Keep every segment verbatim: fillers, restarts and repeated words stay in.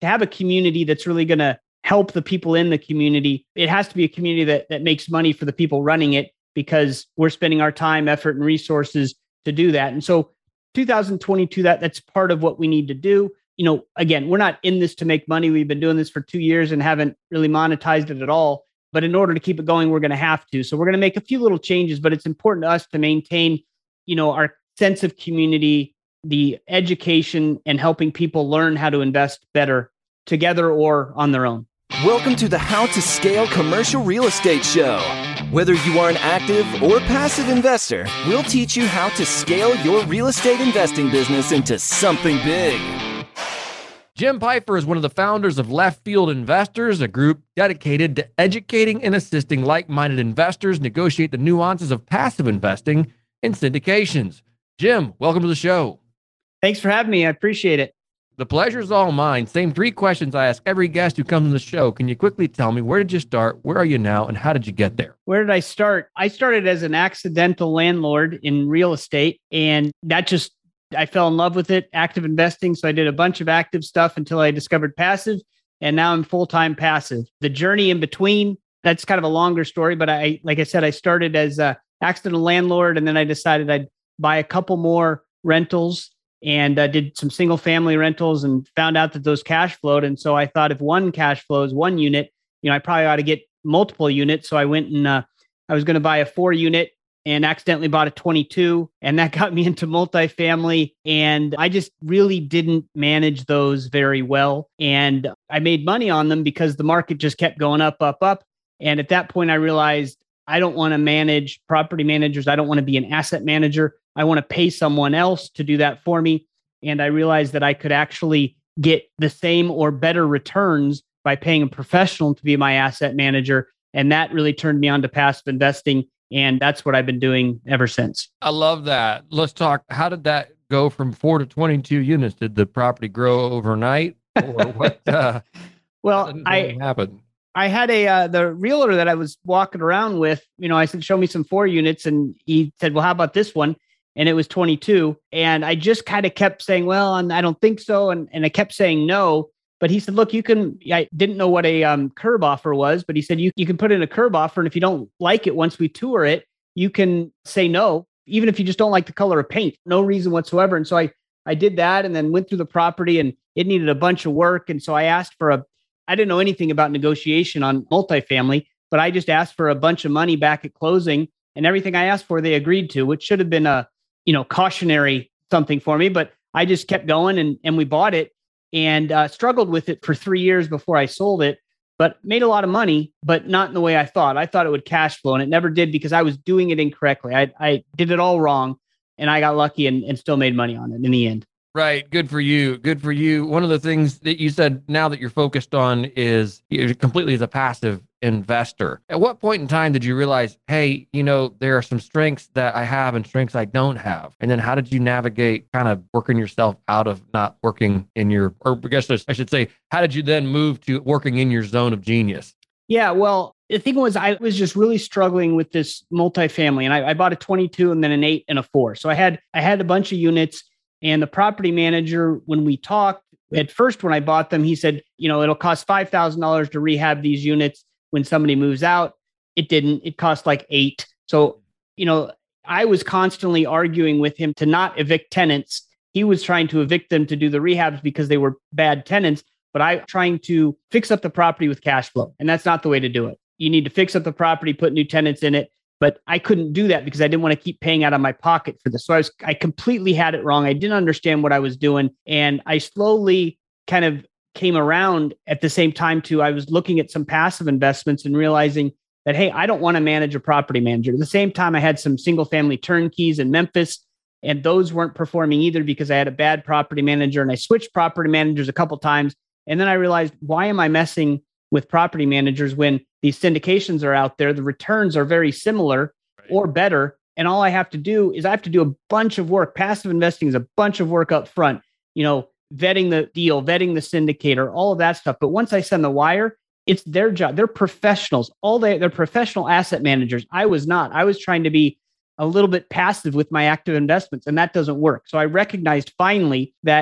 to have a community that's really going to help the people in the community, it has to be a community that, that makes money for the people running it, because we're spending our time, effort, and resources to do that. And so two thousand twenty-two, that that's part of what we need to do. You know, again, we're not in this to make money. We've been doing this for two years and haven't really monetized it at all. But in order to keep it going, we're going to have to. So we're going to make a few little changes, but it's important to us to maintain, you know, our sense of community, the education, and helping people learn how to invest better together or on their own. Welcome to the How to Scale Commercial Real Estate Show. Whether you are an active or passive investor, we'll teach you how to scale your real estate investing business into something big. Jim Pfeiffer is one of the founders of Left Field Investors, a group dedicated to educating and assisting like-minded investors negotiate the nuances of passive investing and syndications. Jim, welcome to the show. Thanks for having me. I appreciate it. The pleasure is all mine. Same three questions I ask every guest who comes on the show. Can you quickly tell me, where did you start? Where are you now? And how did you get there? Where did I start? I started as an accidental landlord in real estate, and that just, I fell in love with it, active investing. So I did a bunch of active stuff until I discovered passive, and now I'm full-time passive. The journey in between, that's kind of a longer story, but I, like I said, I started as an accidental landlord, and then I decided I'd buy a couple more rentals and uh, did some single family rentals and found out that those cash flowed. And so I thought, if one cash flows, one unit, you know, I probably ought to get multiple units. So I went and uh, I was going to buy a four unit and accidentally bought a twenty-two. And that got me into multifamily. And I just really didn't manage those very well. And I made money on them because the market just kept going up, up, up. And at that point, I realized I don't want to manage property managers. I don't want to be an asset manager. I want to pay someone else to do that for me. And I realized that I could actually get the same or better returns by paying a professional to be my asset manager. And that really turned me on to passive investing. And that's what I've been doing ever since. I love that. Let's talk. How did that go from four to twenty-two units? Did the property grow overnight, or what? Uh, well, I happened. I had a, uh, the realtor that I was walking around with, you know, I said, show me some four units. And he said, well, how about this one? And it was twenty-two. And I just kind of kept saying, well, and I don't think so. And, and I kept saying no. But he said, look, you can, I didn't know what a um, curb offer was, but he said, you, you can put in a curb offer. And if you don't like it, once we tour it, you can say no, even if you just don't like the color of paint, no reason whatsoever. And so I, I did that and then went through the property, and it needed a bunch of work. And so I asked for a, I didn't know anything about negotiation on multifamily, but I just asked for a bunch of money back at closing, and everything I asked for, they agreed to, which should have been a, you know, cautionary something for me, but I just kept going, and, and we bought it, and uh, struggled with it for three years before I sold it, but made a lot of money, but not in the way I thought. I thought it would cash flow, and it never did because I was doing it incorrectly. I, I did it all wrong, and I got lucky and, and still made money on it in the end. Right. Good for you. Good for you. One of the things that you said now that you're focused on is you're completely as a passive investor. At what point in time did you realize, hey, you know, there are some strengths that I have and strengths I don't have? And then how did you navigate kind of working yourself out of not working in your, or I guess I should say, how did you then move to working in your zone of genius? Yeah, well, the thing was, I was just really struggling with this multifamily, and I, I bought a twenty-two and then an eight and a four. So I had, I had a bunch of units. And the property manager, when we talked at first, when I bought them, he said, you know, it'll cost five thousand dollars to rehab these units when somebody moves out. It didn't. It cost like eight. So, you know, I was constantly arguing with him to not evict tenants. He was trying to evict them to do the rehabs because they were bad tenants, but I trying to fix up the property with cash flow. And that's not the way to do it. You need to fix up the property, put new tenants in it. But I couldn't do that because I didn't want to keep paying out of my pocket for this. So I was, I completely had it wrong. I didn't understand what I was doing. And I slowly kind of came around at the same time to, I was looking at some passive investments and realizing that, hey, I don't want to manage a property manager. At the same time, I had some single family turnkeys in Memphis, and those weren't performing either because I had a bad property manager, and I switched property managers a couple of times. And then I realized, why am I messing with property managers when these syndications are out there? The returns are very similar or better. And all I have to do is I have to do a bunch of work. Passive investing is a bunch of work up front, you know, vetting the deal, vetting the syndicator, all of that stuff. But once I send the wire, it's their job. They're professionals. All they, they're professional asset managers. I was not. I was trying to be a little bit passive with my active investments, and that doesn't work. So I recognized finally that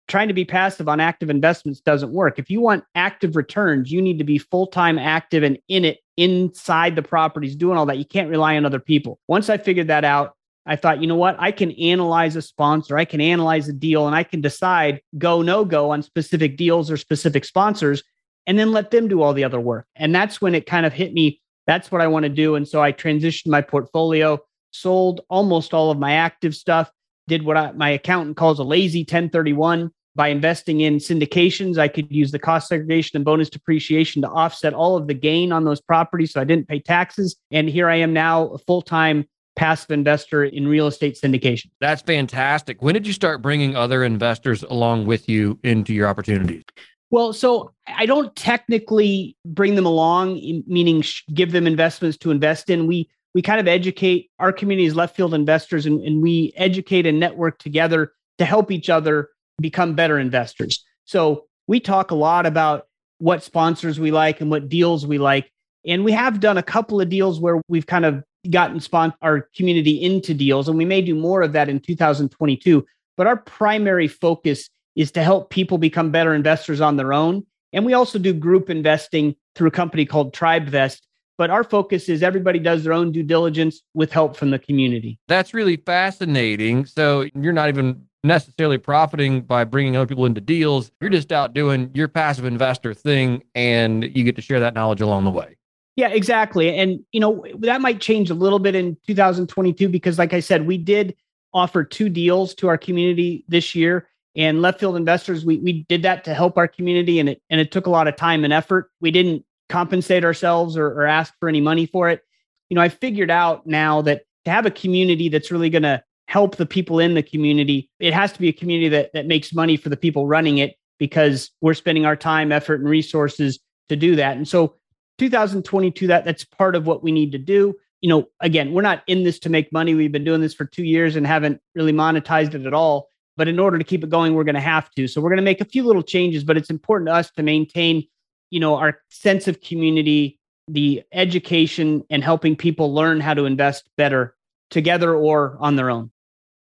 trying to be passive on active investments doesn't work. If you want active returns, you need to be full-time active and in it, inside the properties, doing all that. You can't rely on other people. Once I figured that out, I thought, you know what? I can analyze a sponsor, I can analyze a deal, and I can decide go, no go on specific deals or specific sponsors, and then let them do all the other work. And that's when it kind of hit me. That's what I want to do. And so I transitioned my portfolio, sold almost all of my active stuff, did what I, my accountant calls a lazy ten thirty-one. By investing in syndications, I could use the cost segregation and bonus depreciation to offset all of the gain on those properties, so I didn't pay taxes. And here I am now, a full-time passive investor in real estate syndication. That's fantastic. When did you start bringing other investors along with you into your opportunities? Well, so I don't technically bring them along, meaning give them investments to invest in. We we kind of educate our community as left field investors, and, and we educate and network together to help each other become better investors. So we talk a lot about what sponsors we like and what deals we like. And we have done a couple of deals where we've kind of gotten spon- our community into deals, and we may do more of that in two thousand twenty-two. But our primary focus is to help people become better investors on their own. And we also do group investing through a company called TribeVest. But our focus is everybody does their own due diligence with help from the community. That's really fascinating. So you're not even necessarily profiting by bringing other people into deals. You're just out doing your passive investor thing, and you get to share that knowledge along the way. Yeah, exactly. And, you know, that might change a little bit in two thousand twenty-two, because like I said, we did offer two deals to our community this year, and left field investors, we we did that to help our community, and it and it took a lot of time and effort. We didn't compensate ourselves or, or ask for any money for it. You know, I figured out now that to have a community that's really going to help the people in the community, it has to be a community that that makes money for the people running it, because we're spending our time, effort, and resources to do that. And so two thousand twenty-two, that that's part of what we need to do. You know, again, we're not in this to make money. We've been doing this for two years and haven't really monetized it at all. But in order to keep it going, we're going to have to. So we're going to make a few little changes, but it's important to us to maintain, you know, our sense of community, the education, and helping people learn how to invest better together or on their own.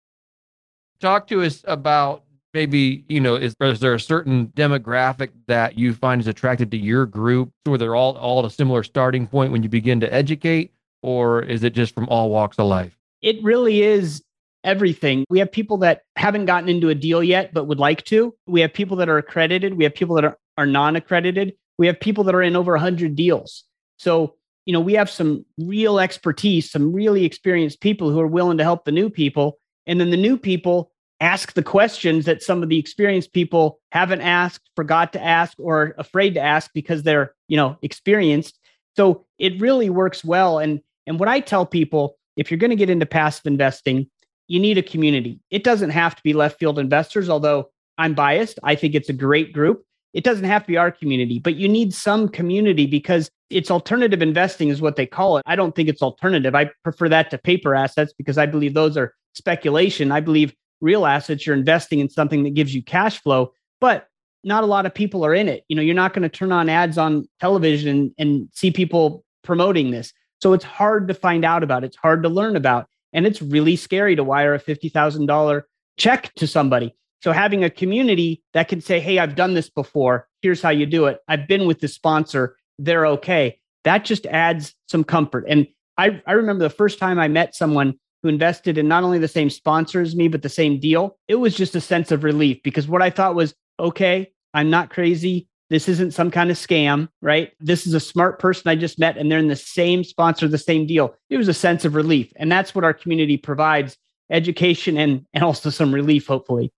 Talk to us about maybe, you know, is, is there a certain demographic that you find is attracted to your group, or they're all, all at a similar starting point when you begin to educate, or is it just from all walks of life? It really is everything. We have people that haven't gotten into a deal yet, but would like to. We have people that are accredited. We have people that are, are non-accredited. We have people that are in over one hundred deals. So, you know, we have some real expertise, some really experienced people who are willing to help the new people. And then the new people ask the questions that some of the experienced people haven't asked, forgot to ask, or are afraid to ask because they're, you know, experienced. So it really works well. And, and what I tell people, if you're going to get into passive investing, you need a community. It doesn't have to be left field investors, although I'm biased. I think it's a great group. It doesn't have to be our community, but you need some community, because it's alternative investing is what they call it. I don't think it's alternative. I prefer that to paper assets, because I believe those are speculation. I believe real assets, you're investing in something that gives you cash flow, but not a lot of people are in it. You know, you're not going to turn on ads on television and see people promoting this. So it's hard to find out about. It's hard to learn about. And it's really scary to wire a fifty thousand dollars check to somebody. So having a community that can say, hey, I've done this before. Here's how you do it. I've been with the sponsor. They're okay. That just adds some comfort. And I, I remember the first time I met someone who invested in not only the same sponsor as me, but the same deal. It was just a sense of relief, because what I thought was, okay, I'm not crazy. This isn't some kind of scam, right? This is a smart person I just met, and they're in the same sponsor, the same deal. It was a sense of relief. And that's what our community provides, education and, and also some relief, hopefully.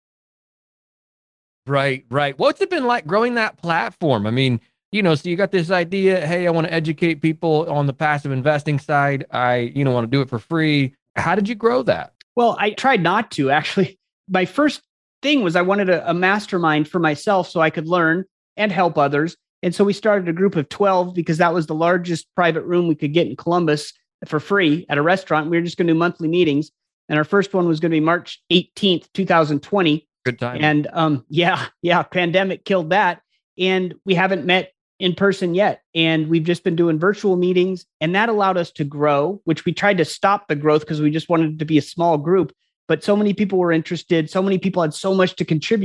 Right, right. What's it been like growing that platform? I mean, you know, so you got this idea, hey, I want to educate people on the passive investing side. I, you know, want to do it for free. How did you grow that? Well, I tried not to, actually. My first thing was I wanted a, a mastermind for myself so I could learn and help others. And so we started a group of twelve, because that was the largest private room we could get in Columbus for free at a restaurant. We were just going to do monthly meetings. And our first one was going to be March eighteenth, twenty twenty. Good time. And um, yeah, yeah, pandemic killed that. And we haven't met in person yet. And we've just been doing virtual meetings, and that allowed us to grow, which we tried to stop the growth because we just wanted it to be a small group. But so many people were interested. So many people had so much to contribute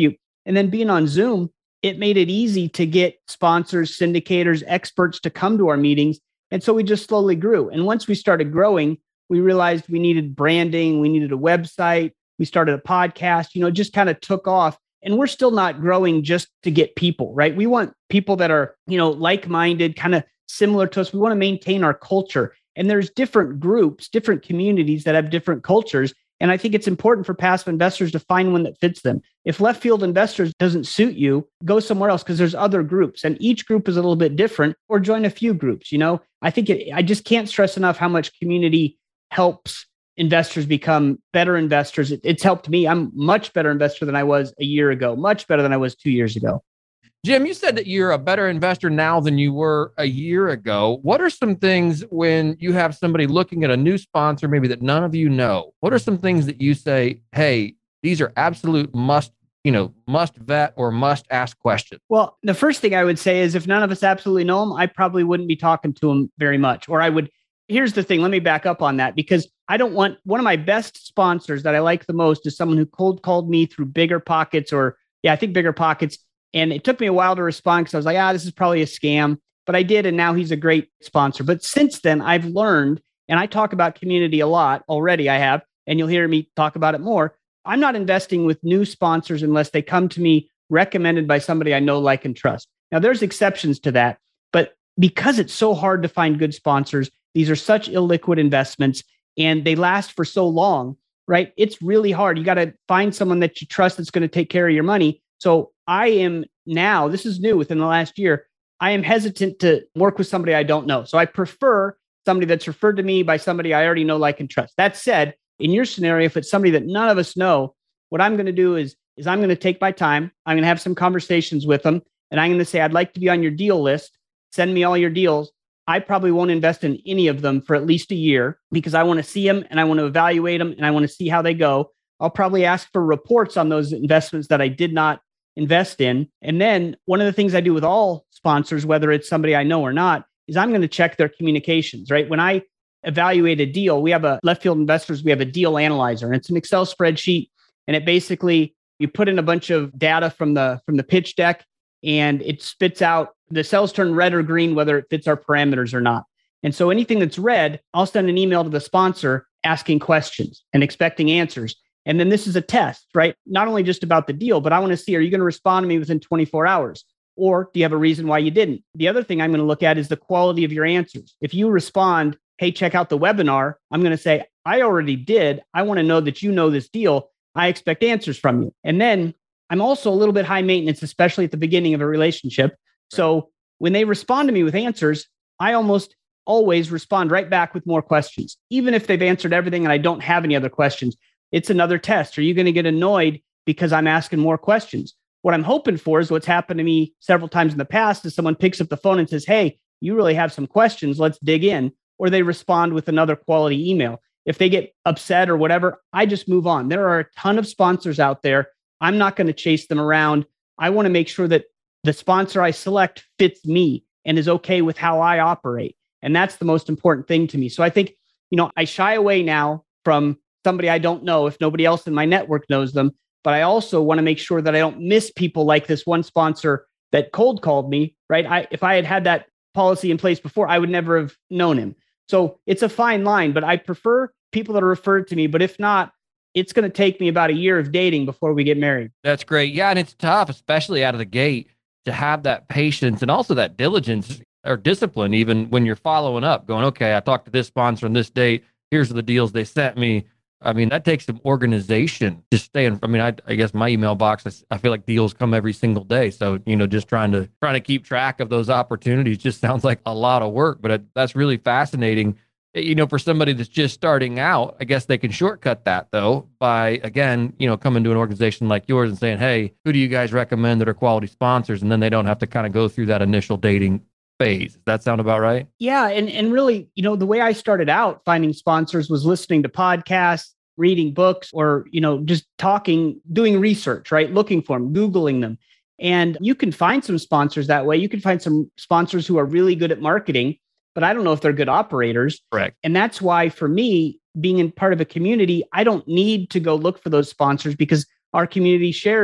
And then being on Zoom, it made it easy to get sponsors, syndicators, experts to come to our meetings. And so we just slowly grew. And once we started growing, we realized we needed branding, we needed a website, we started a podcast, you know, it just kind of took off. And we're still not growing just to get people, right? We want people that are, you know, like-minded, kind of similar to us. We want to maintain our culture. And there's different groups, different communities that have different cultures. And I think it's important for passive investors to find one that fits them. If left field investors doesn't suit you, go somewhere else because there's other groups and each group is a little bit different, or join a few groups. You know, I think it, I just can't stress enough how much community helps investors become better investors. It, it's helped me. I'm much better investor than I was a year ago, much better than I was two years ago. Jim, you said that you're a better investor now than you were a year ago. What are some things when you have somebody looking at a new sponsor, maybe that none of you know? What are some things that you say, hey, these are absolute must, you know, must vet or must ask questions? Well, the first thing I would say is if none of us absolutely know them, I probably wouldn't be talking to them very much. Or I would, here's the thing, let me back up on that, because I don't want, one of my best sponsors that I like the most is someone who cold called me through Bigger Pockets or, yeah, I think Bigger Pockets. And it took me a while to respond because I was like, ah, this is probably a scam. But I did. And now he's a great sponsor. But since then, I've learned, and I talk about community a lot already, I have, and you'll hear me talk about it more. I'm not investing with new sponsors unless they come to me recommended by somebody I know, like, and trust. Now, there's exceptions to that. But because it's so hard to find good sponsors, these are such illiquid investments and they last for so long, right? It's really hard. You got to find someone that you trust that's going to take care of your money. So I am now, this is new within the last year, I am hesitant to work with somebody I don't know. So I prefer somebody that's referred to me by somebody I already know, like, and trust. That said, in your scenario, if it's somebody that none of us know, what I'm going to do is, is I'm going to take my time. I'm going to have some conversations with them. And I'm going to say, I'd like to be on your deal list. Send me all your deals. I probably won't invest in any of them for at least a year because I want to see them and I want to evaluate them and I want to see how they go. I'll probably ask for reports on those investments that I did not invest in. And then one of the things I do with all sponsors, whether it's somebody I know or not, is I'm going to check their communications, right? When I evaluate a deal, we have a left field investors, we have a deal analyzer, and it's an Excel spreadsheet. And it basically, you put in a bunch of data from the, from the pitch deck and it spits out the cells turn red or green, whether it fits our parameters or not. And so anything that's red, I'll send an email to the sponsor asking questions and expecting answers. And then this is a test, right? Not only just about the deal, but I want to see, are you going to respond to me within twenty-four hours? Or do you have a reason why you didn't? The other thing I'm going to look at is the quality of your answers. If you respond, hey, check out the webinar, I'm going to say, I already did. I want to know that you know this deal. I expect answers from you. And then I'm also a little bit high maintenance, especially at the beginning of a relationship. Right. So when they respond to me with answers, I almost always respond right back with more questions. Even if they've answered everything and I don't have any other questions, it's another test. Are you going to get annoyed because I'm asking more questions? What I'm hoping for is what's happened to me several times in the past is someone picks up the phone and says, hey, you really have some questions. Let's dig in. Or they respond with another quality email. If they get upset or whatever, I just move on. There are a ton of sponsors out there. I'm not going to chase them around. I want to make sure that the sponsor I select fits me and is okay with how I operate. And that's the most important thing to me. So I think, you know, I shy away now from somebody I don't know if nobody else in my network knows them. But I also want to make sure that I don't miss people like this one sponsor that cold called me, right? I, if I had had that policy in place before, I would never have known him. So it's a fine line, but I prefer people that are referred to me. But if not, it's going to take me about a year of dating before we get married. That's great. Yeah. And it's tough, especially out of the gate, to have that patience and also that diligence or discipline, even when you're following up, going, okay, I talked to this sponsor on this date. Here's the deals they sent me. I mean, that takes some organization to stay in. I mean, I, I guess my email box, I, I feel like deals come every single day. So, you know, just trying to trying to keep track of those opportunities just sounds like a lot of work, but it, that's really fascinating. You know, for somebody that's just starting out, I guess they can shortcut that though, by again, you know, coming to an organization like yours and saying, hey, who do you guys recommend that are quality sponsors? And then they don't have to kind of go through that initial dating phase. Does that sound about right? Yeah. And, and really, you know, the way I started out finding sponsors was listening to podcasts, reading books, or, you know, just talking, doing research, right? Looking for them, Googling them. And you can find some sponsors that way. You can find some sponsors who are really good at marketing, but I don't know if they're good operators. Correct. And that's why for me, being in part of a community, I don't need to go look for those sponsors because our community shares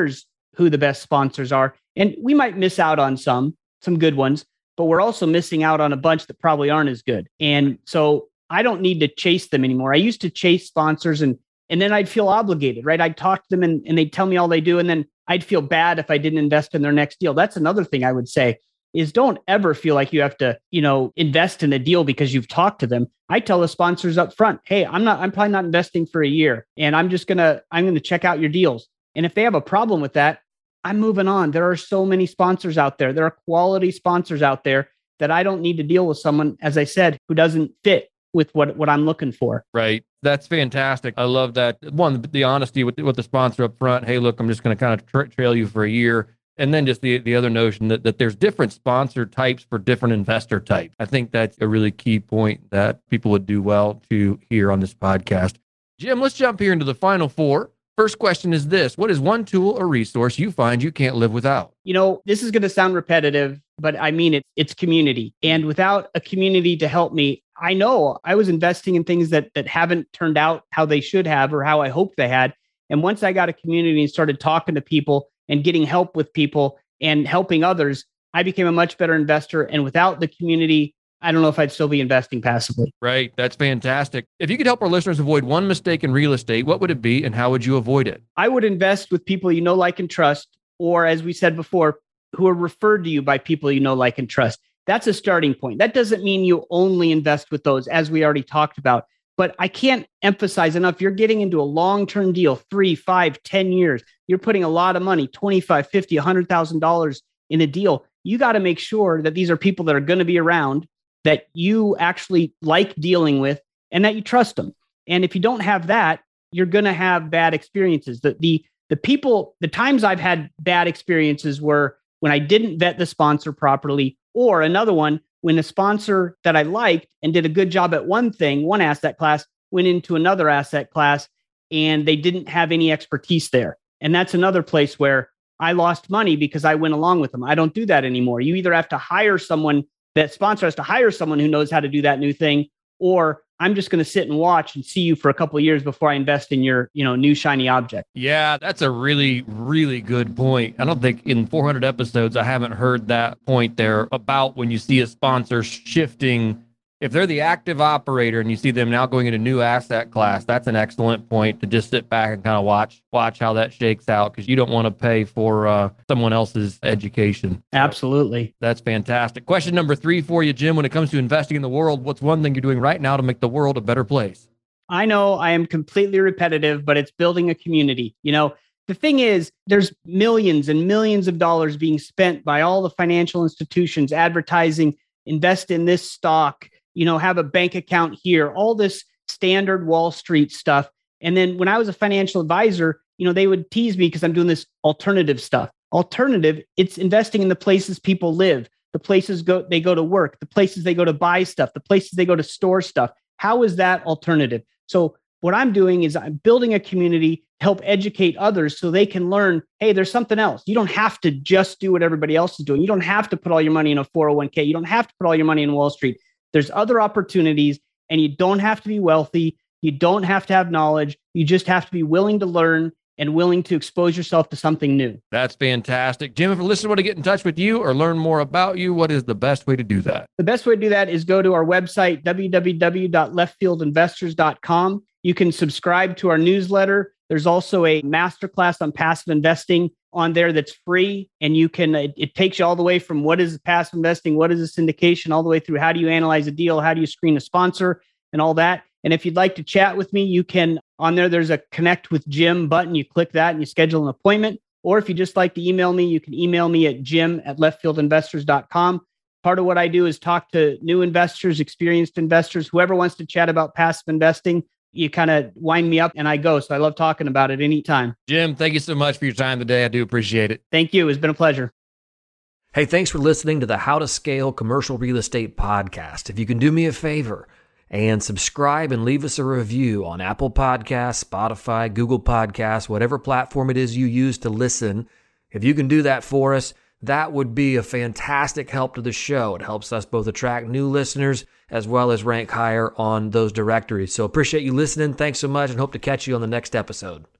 who the best sponsors are. And we might miss out on some, some good ones, but we're also missing out on a bunch that probably aren't as good. And so I don't need to chase them anymore. I used to chase sponsors and and then I'd feel obligated, right? I'd talk to them and, and they'd tell me all they do. And then I'd feel bad if I didn't invest in their next deal. That's another thing I would say is don't ever feel like you have to, you know, invest in a deal because you've talked to them. I tell the sponsors up front, hey, I'm not, I'm probably not investing for a year and I'm just going to, I'm going to check out your deals. And if they have a problem with that, I'm moving on. There are so many sponsors out there. There are quality sponsors out there that I don't need to deal with someone, as I said, who doesn't fit with what, what I'm looking for. Right. That's fantastic. I love that. One, the honesty with, with the sponsor up front. Hey, look, I'm just going to kind of tra- trail you for a year. And then just the, the other notion that, that there's different sponsor types for different investor types. I think that's a really key point that people would do well to hear on this podcast. Jim, let's jump here into the final four. First question is this: what is one tool or resource you find you can't live without? You know, this is going to sound repetitive, but I mean it. It's community. And without a community to help me, I know I was investing in things that that haven't turned out how they should have or how I hoped they had. And once I got a community and started talking to people and getting help with people and helping others, I became a much better investor. And without the community, I don't know if I'd still be investing passively. Right. That's fantastic. If you could help our listeners avoid one mistake in real estate, what would it be and how would you avoid it? I would invest with people you know, like, and trust, or as we said before, who are referred to you by people you know, like, and trust. That's a starting point. That doesn't mean you only invest with those, as we already talked about. But I can't emphasize enough, you're getting into a long-term deal, three, five, ten years. You're putting a lot of money, twenty-five, fifty, one hundred thousand dollars in a deal. You got to make sure that these are people that are going to be around, that you actually like dealing with, and that you trust them. And if you don't have that, you're going to have bad experiences. The, the, the people, the times I've had bad experiences were when I didn't vet the sponsor properly, or another one, when a sponsor that I liked and did a good job at one thing, one asset class, went into another asset class and they didn't have any expertise there. And that's another place where I lost money because I went along with them. I don't do that anymore. You either have to hire someone, that sponsor has to hire someone who knows how to do that new thing, or I'm just going to sit and watch and see you for a couple of years before I invest in your, you know, new shiny object. Yeah, that's a really, really good point. I don't think in four hundred episodes, I haven't heard that point there about when you see a sponsor shifting. If they're the active operator and you see them now going into new asset class, that's an excellent point to just sit back and kind of watch, watch how that shakes out, because you don't want to pay for uh, someone else's education. Absolutely. That's fantastic. Question number three for you, Jim. When it comes to investing in the world, what's one thing you're doing right now to make the world a better place? I know I am completely repetitive, but it's building a community. You know, the thing is, there's millions and millions of dollars being spent by all the financial institutions advertising, invest in this stock, you know, have a bank account here, all this standard Wall Street stuff. And then when I was a financial advisor, you know, they would tease me because I'm doing this alternative stuff. Alternative, it's investing in the places people live, the places go they go to work, the places they go to buy stuff, the places they go to store stuff. How is that alternative? So what I'm doing is I'm building a community to help educate others so they can learn, hey, there's something else. You don't have to just do what everybody else is doing. You don't have to put all your money in a four oh one k. You don't have to put all your money in Wall Street. There's other opportunities, and you don't have to be wealthy. You don't have to have knowledge. You just have to be willing to learn and willing to expose yourself to something new. That's fantastic. Jim, if a listener want to get in touch with you or learn more about you, what is the best way to do that? The best way to do that is go to our website, w w w dot left field investors dot com. You can subscribe to our newsletter. There's also a masterclass on passive investing on there that's free. And you can, it, it takes you all the way from what is passive investing, what is a syndication, all the way through how do you analyze a deal, how do you screen a sponsor and all that. And if you'd like to chat with me, you can, on there, there's a connect with Jim button. You click that and you schedule an appointment. Or if you just like to email me, you can email me at jim at left field investors dot com. Part of what I do is talk to new investors, experienced investors, whoever wants to chat about passive investing. You kind of wind me up and I go. So I love talking about it anytime. Jim, thank you so much for your time today. I do appreciate it. Thank you. It's been a pleasure. Hey, thanks for listening to the How to Scale Commercial Real Estate podcast. If you can do me a favor and subscribe and leave us a review on Apple Podcasts, Spotify, Google Podcasts, whatever platform it is you use to listen, if you can do that for us, that would be a fantastic help to the show. It helps us both attract new listeners as well as rank higher on those directories. So appreciate you listening. Thanks so much and hope to catch you on the next episode.